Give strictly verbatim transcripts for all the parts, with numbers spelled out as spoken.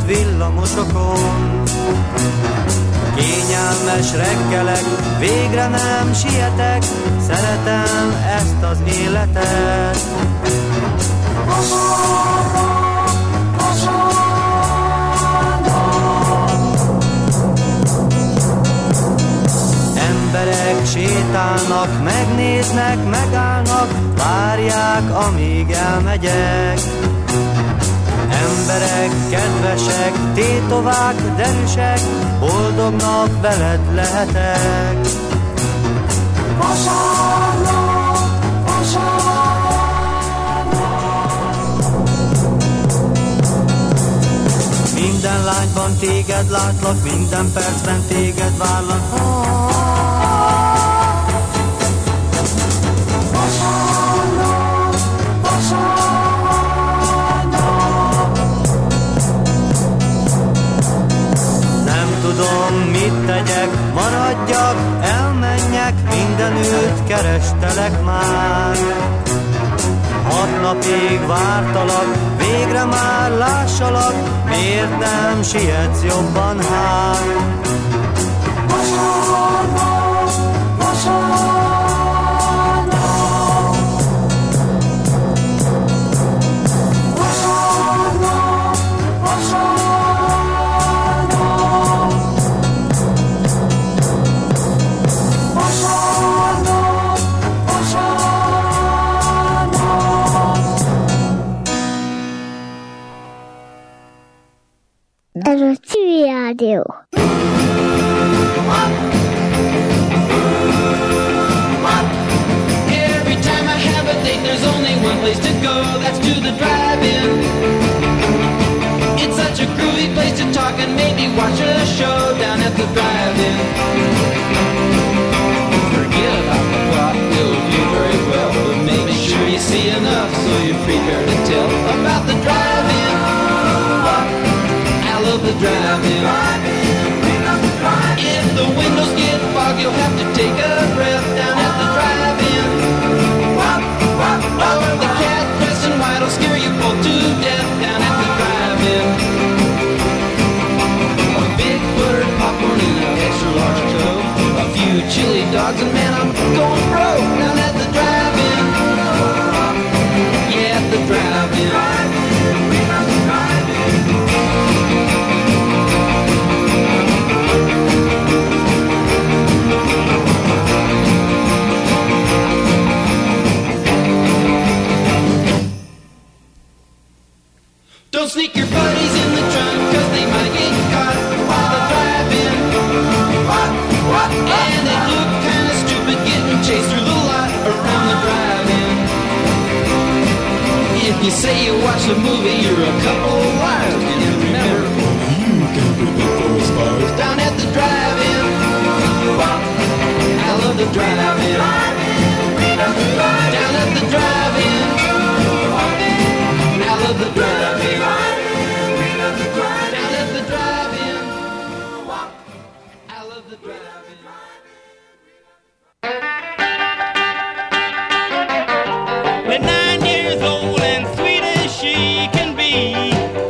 villamosokon. Kényelmes reggelek, végre nem sietek, szeretem ezt az életet. Emberek sétálnak, megnéznek, megállnak, várják, amíg elmegyek. Emberek kedvesek, tétovák, derűsek, boldognak veled lehetek. Vasárnap, vasárnap. Minden lányban téged látlak, minden percben téged várlak. Vasárnap, vasárnap. Tudom, mit tegyek, maradjak, elmenjek, mindenütt kerestelek már. Hat napig vártalak, végre már lássalak, miért nem sietsz jobban hát? Vasárnap, vasárnap. Vasárnap, vasárnap. Ez a Civil Rádió. Every time I have a date, there's only one place to go, that's to the drive-in. It's such a groovy place to talk and maybe watch a show down at the drive-in. Forget about the plot, it'll do very well, but make sure you see enough so you're prepared to tell about the drive-in. I love the drive-in. If the windows get fogged, you'll have to take a breath down at the drive-in. Oh, the cat dressed in white will scare you both to death down at the drive-in. A big buttered popcorn and an extra large Coke, a few chili dogs, and man, I'm going broke down at the drive-in. Yeah, at the drive-in. Don't sneak your buddies in the trunk, cause they might get caught while they're driving. And they look kinda stupid getting chased through the lot around the drive-in. If you say you watch the movie, you're a couple of liars. And remember, you can predict those liars down at the drive-in. I love the drive-in. Down at the drive-in. I love the drive-in. Down at the drive-in. I love the drive-in. When nine years old and sweet as she can be,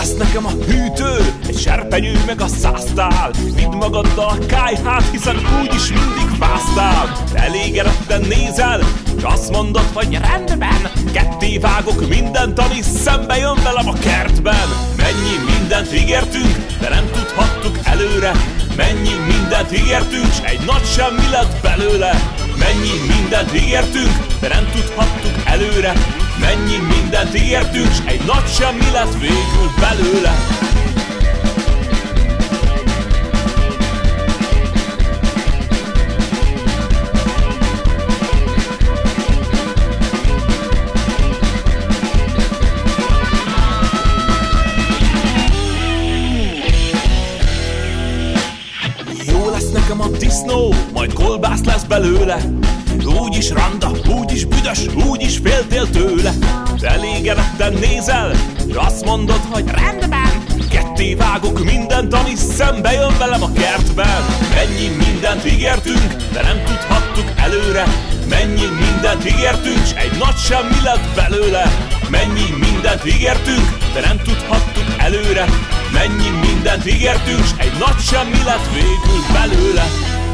lesz nekem a hűtő, egy serpenyő meg a száztál. Vidd magaddal a kályhát, hiszen úgyis mindig fáztál. Elégedetten nézel, s azt mondod, hogy rendben, ketté vágok mindent, ami szembe jön velem a kertben. Mennyi mindent ígértünk, de nem tudhattuk előre. Mennyi mindent ígértünk, s egy nagy semmi lett belőle. Mennyi mindent ígértünk, de nem tudhattuk előre. Mennyi mindent ígértünk, s egy nagy semmi lett végül belőle. Jó lesz nekem a disznó, majd kolbász lesz belőle. Úgyis randa, úgyis büdös, úgyis féltél tőle. Elégedetten nézel, és azt mondod, hogy rendben, ketté vágok mindent, ami szembe jön velem a kertben. Mennyi mindent ígértünk, de nem tudhattuk előre. Mennyi mindent ígértünk, s egy nagy semmi lett belőle. Mennyi mindent ígértünk, de nem tudhattuk előre. Mennyi mindent ígértünk, s egy nagy semmi lett végül belőle.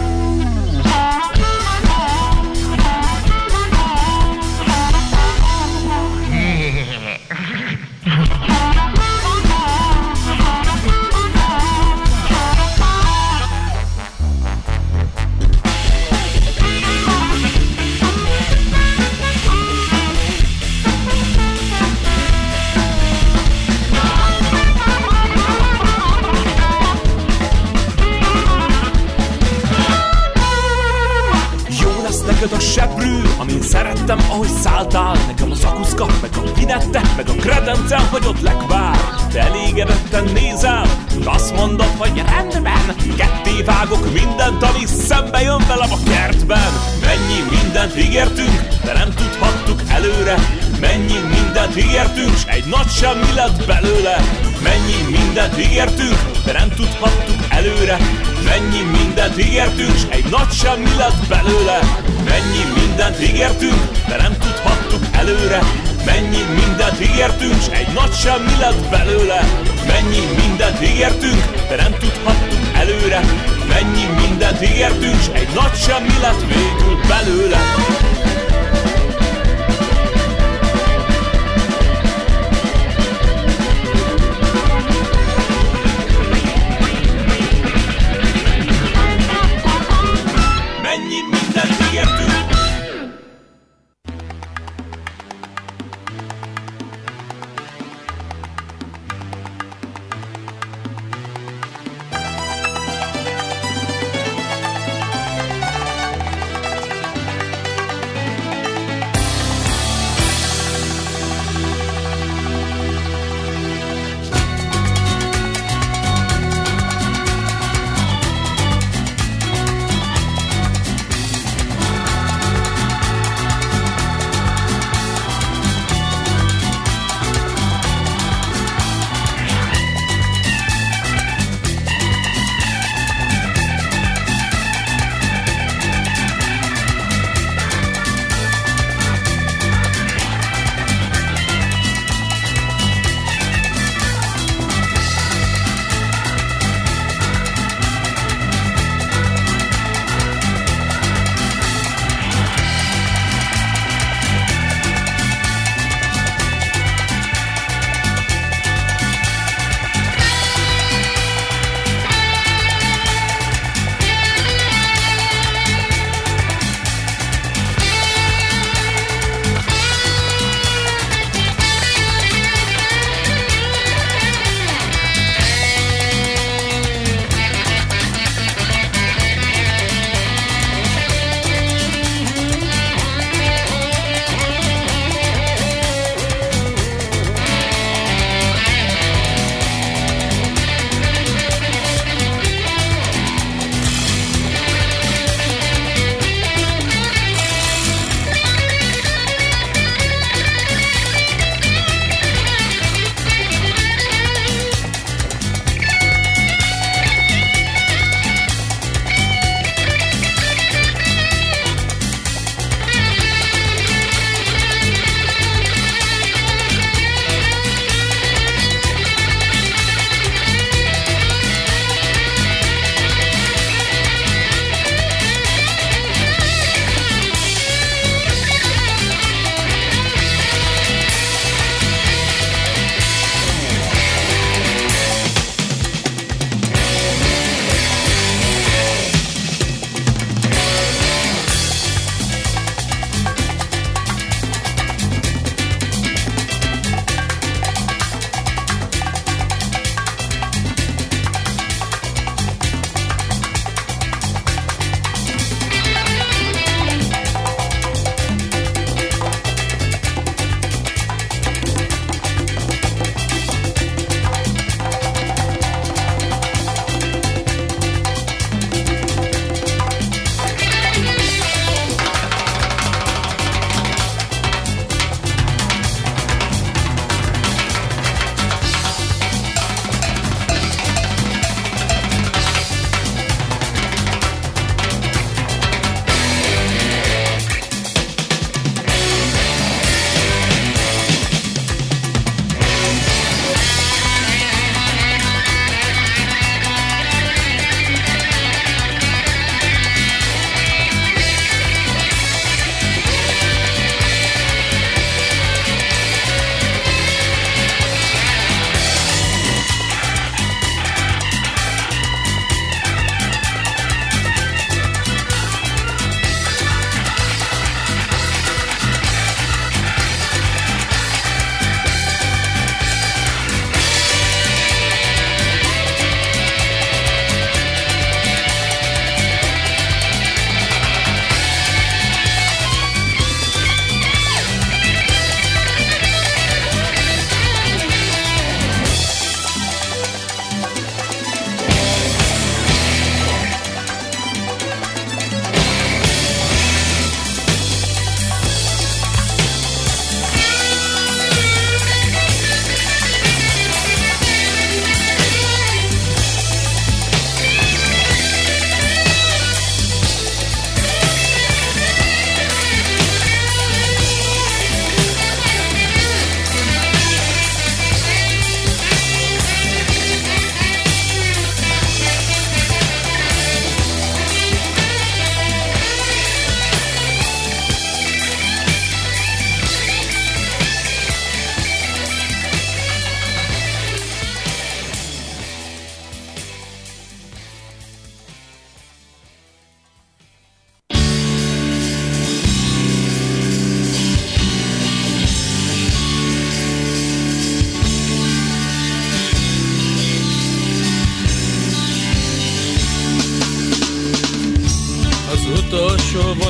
Neked a seprű, amin szerettem, ahogy szálltál. Nekem a szakuszka, meg a vinette, meg a kredencem, hogy ott lekvár. Te elégedetten nézel, és azt mondod, hogy rendben, ketté vágok mindent, ami szembe jön velem a kertben. Mennyi mindent ígértünk, de nem tudhattuk előre. Mennyi mindent ígértünk, s egy nagy semmi lett belőle. Mennyi mindent ígértünk, de nem tudhattuk előre. Mennyi mindent ígértünk, s egy nagy semmi lett belőle. Mennyi mindent ígértünk, de nem tudhattuk előre. Mennyi mindent ígértünk, s egy nagy semmi lett belőle. Mennyi mindent ígértünk, de nem tudhattuk előre. Mennyi mindent ígértünk, s egy nagy semmi lett végül belőle.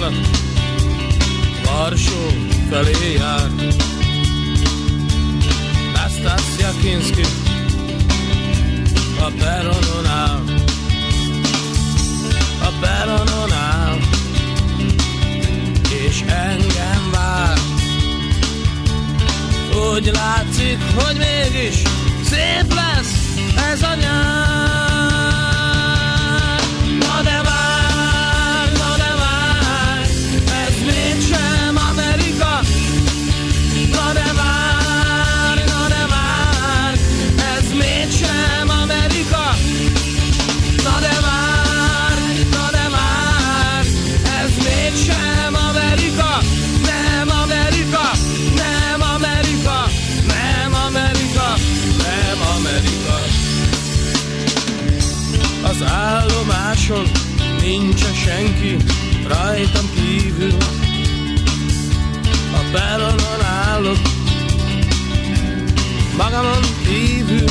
vonat Varsó felé jár. Nastassia Kinski a peronon áll, a peronon áll, és engem vár. Úgy látszik, hogy mégis szép lesz ez a nyár. Na de vár, na de vár, ez mégsem Amerika. Na de vár, na de vár, ez mégsem Amerika. Na de vár, na de vár, ez mégsem Amerika. Nem Amerika, nem Amerika, nem Amerika, nem Amerika. Az állomáson nincs senki rajtam kívül. A peronon állok magamon kívül.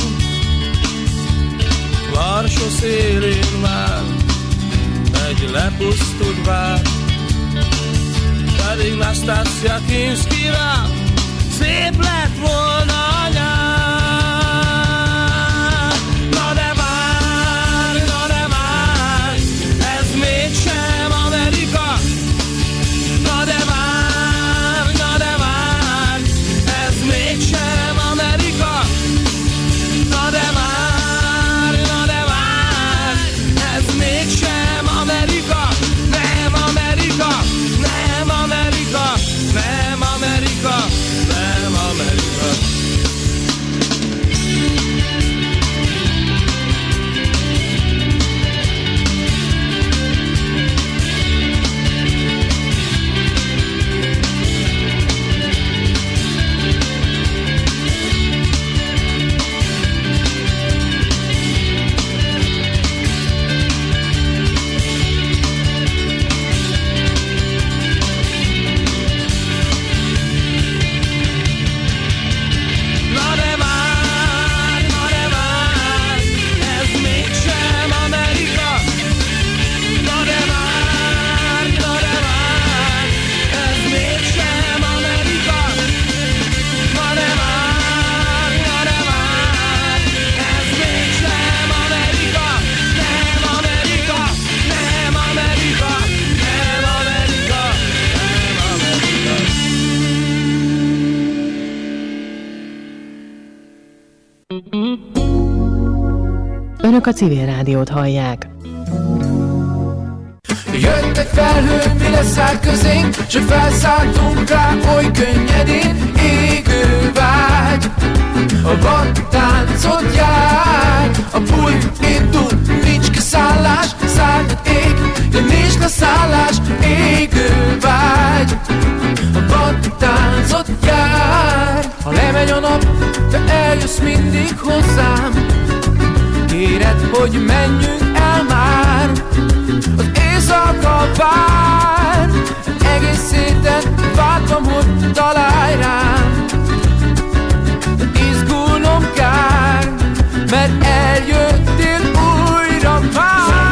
Varsó szélén vár egy lepusztult vár, pedig Nastassia Kinskivel szép lett volna a nyár. Na de vár, na de vár, ez mégsem Amerika. Na de vár, na de vár, ez mégsem Amerika. Na de vár, na de vár, ez mégsem Amerika. Nem Amerika, nem Amerika, nem Amerika, nem Amerika. Na de vár, na de vár, ez mégsem Amerika. Na de vár, na de vár, ez mégsem Amerika. Na de vár, na de vár, ez mégsem Amerika. Nem Amerika, nem Amerika, nem Amerika, nem Amerika. Önök a Civil Rádiót hallják. Jött egy felhő, mi leszáll közénk, s felszálltunk rá oly könnyedén. Égő vágy, a vadtáncot jár, a buli indul, nincs kiszállás, szárnyat ég, de nincs leszállás. Égő vágy, a vadtáncot jár. Ha lemegy a nap, te eljössz mindig hozzám, kéred, hogy menjünk el már. Az éjszaka vár, egész héten vártam, hogy találj rám. De izgulnom kár, mert eljöttél újra már.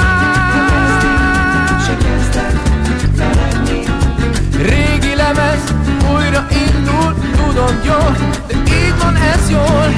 Régi lemez újra indul, tudom jól, de így van ez jól.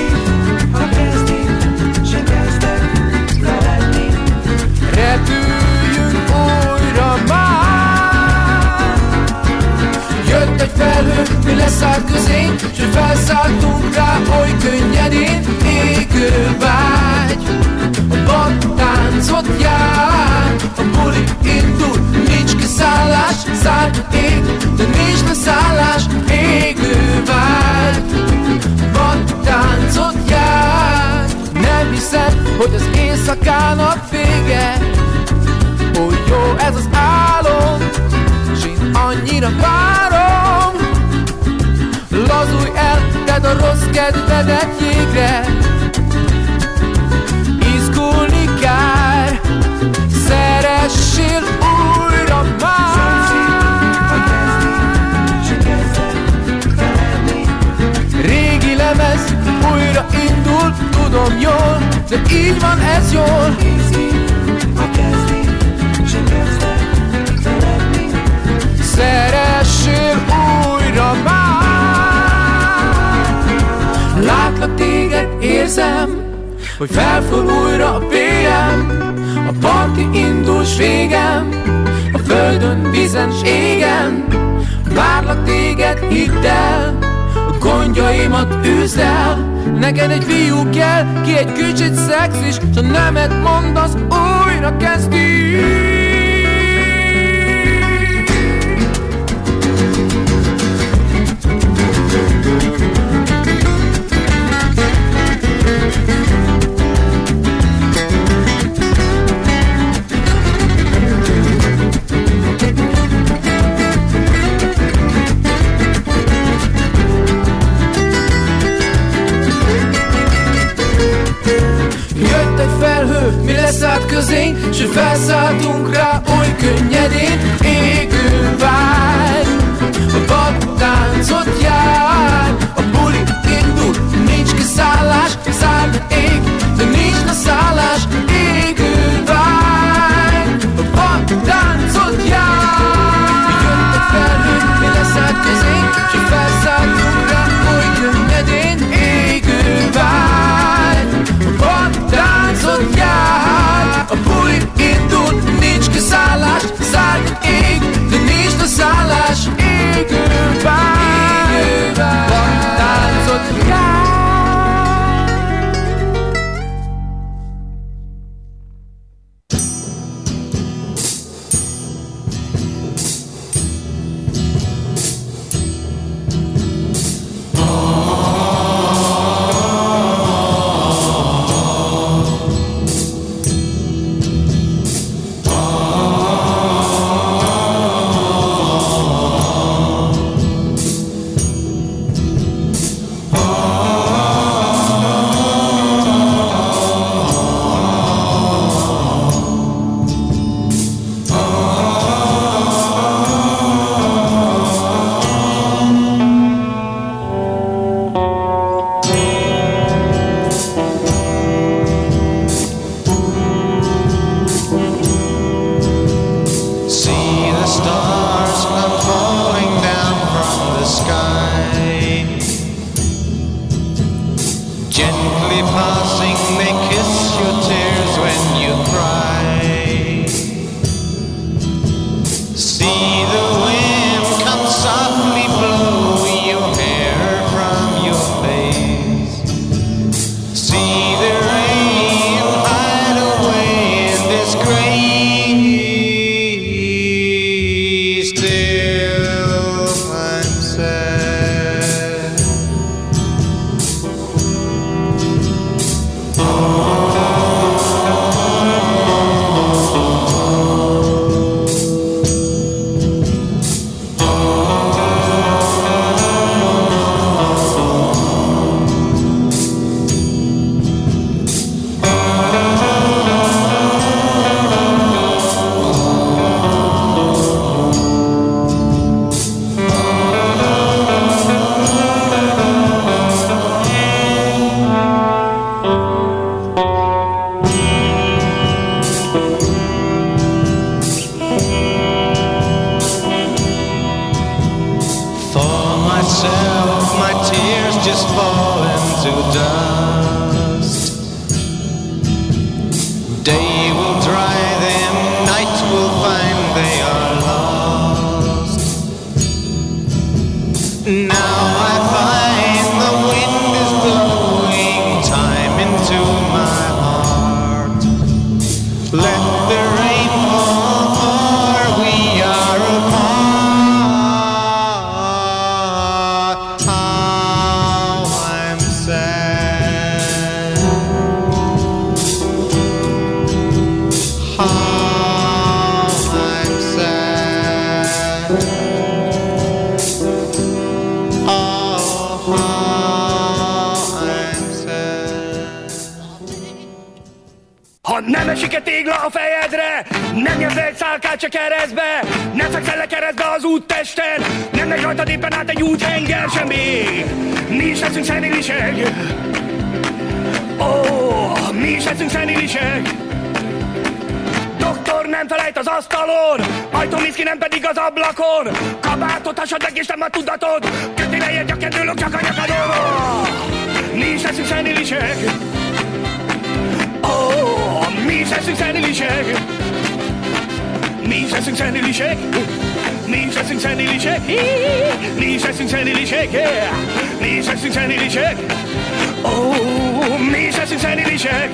Repüljünk újra már. Jött egy felhő, mi leszáll közénk, s felszálltunk rá oly könnyedén. Égő vágy, a vadtáncot jár, a buli indul, nincs kiszállás, szárnyat ég, de nincs leszállás. Égő vágy, a vadtáncot jár. Nem hiszem, hogy az éjszakának vége, hogy jó ez az álom, s én annyira várom. Lazulj el, tedd a rossz kedvedet jégre, izgulni kár, szeressél újra már. Régi lemez újra indul, tudom jól, de így van ez jól. Ha kezdi, se kezdve feledni. érzem, hogy felfúl újra a bé em. A parti indul s végem, a földön, vízen s égen. Várlak téged, hidd el, a gondjaimat üzd el. Neked egy fiú kell, ki egy kicsit szexis, s a nemet mondasz, újra kezdi. Mi leszállt közénk, s felszálltunk rá oly könnyedén. Égő vágy, a vadtáncot jár, a buli indul, nincs kiszállás, száll ég, de nincs a szállás. Égő vágy, a vadtáncot jár. Mi jött egy felhő, mi leszállt közénk, s felszálltunk rá oly könnyedén. Égő vágy, a vadtáncot jár, a buli indul, nincs kiszállás, szárny ég, de nincs a szállás. Égő vágy, vadtáncot jár. Ha nem esik-e tégla a fejedre, nem nyomsz egy szálkát se keresztbe, nem fekszel le keresztbe az úttesten, nem megy rajtad éppen át egy úthenger sem még. Mi is leszünk szenilisek, ó, oh, mi is leszünk szenilisek. Doktor nem felejt az asztalon, ajtómiszki nem pedig az ablakon. Kabátot hasad meg és nem a tudatod, köti lejjed a kedőlök csak a nyakadon. mi is leszünk szenilisek. Oh, mi is leszünk szenilisek. Mi is leszünk szenilisek. Mi is leszünk szenilisek. Mi is leszünk szenilisek. Mi is leszünk szenilisek. Oh, mi is leszünk szenilisek.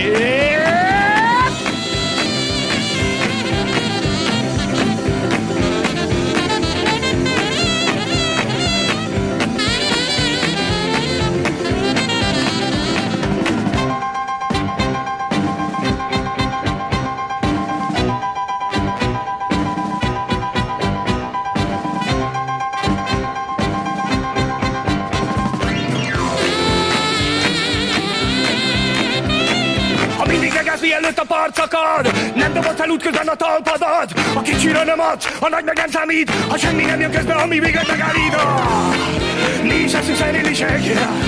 Mielőtt a part szakad, nem dobod fel útközben a talpadat. A kicsire nem adsz, a nagy meg nem számít, ha semmi nem jön közben, ami véget megállít. Mi is leszünk szenilisek.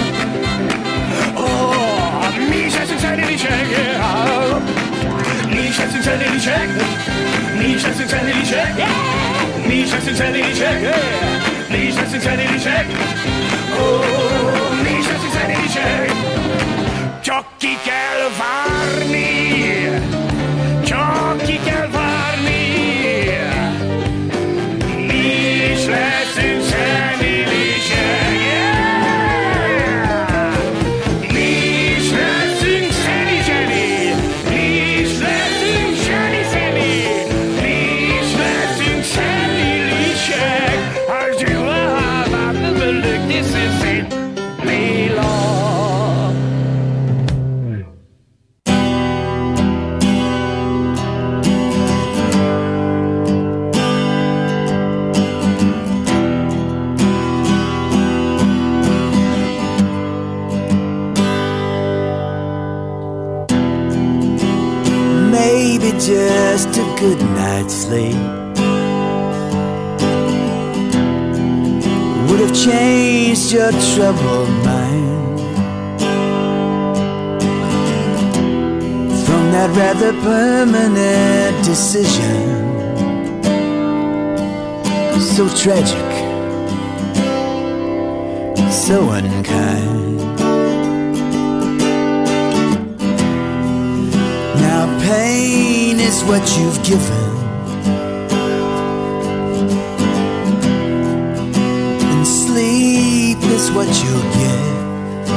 Oh, mi is leszünk szenilisek. Mi is leszünk szenilisek. Mi is leszünk szenilisek. Mi is leszünk szenilisek. Mi is leszünk szenilisek. Oh, mi is leszünk szenilisek. Csak ki kell várni. Csak ki kell várni. Mi is leszünk szenilisek. Yeah! Mi is leszünk szeni-zseni. Mi is leszünk zseni-zeni. Mi is leszünk szenilisek. As you are, I'm the look, this is it. Mila. Just a good night's sleep would have changed your troubled mind from that rather permanent decision, so tragic, so unkind. Now pain is what you've given, and sleep is what you'll get.